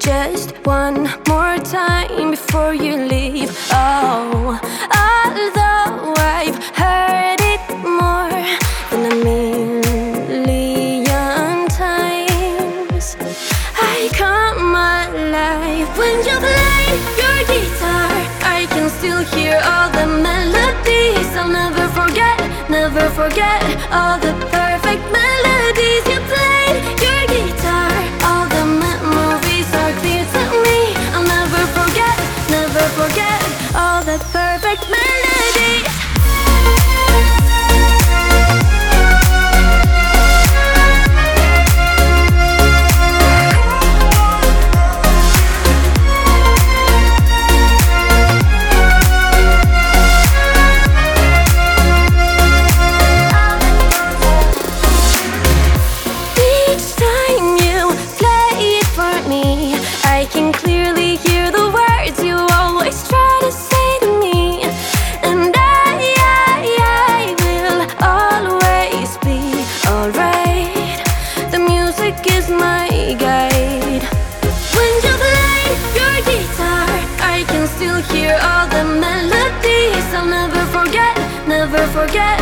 just one more time before you leave. Oh, although I've heard it more than a million times, I come alive when you play your guitar. I can still hear all the melodies. I'll never forget all the perfect melodies you played your guitar. All the memories are clear to me. I'll never forget all the perfect melodies. I can clearly hear the words you always try to say to me, and I will always be alright. The music is my guide. When you play your guitar, I can still hear all the melodies. I'll never forget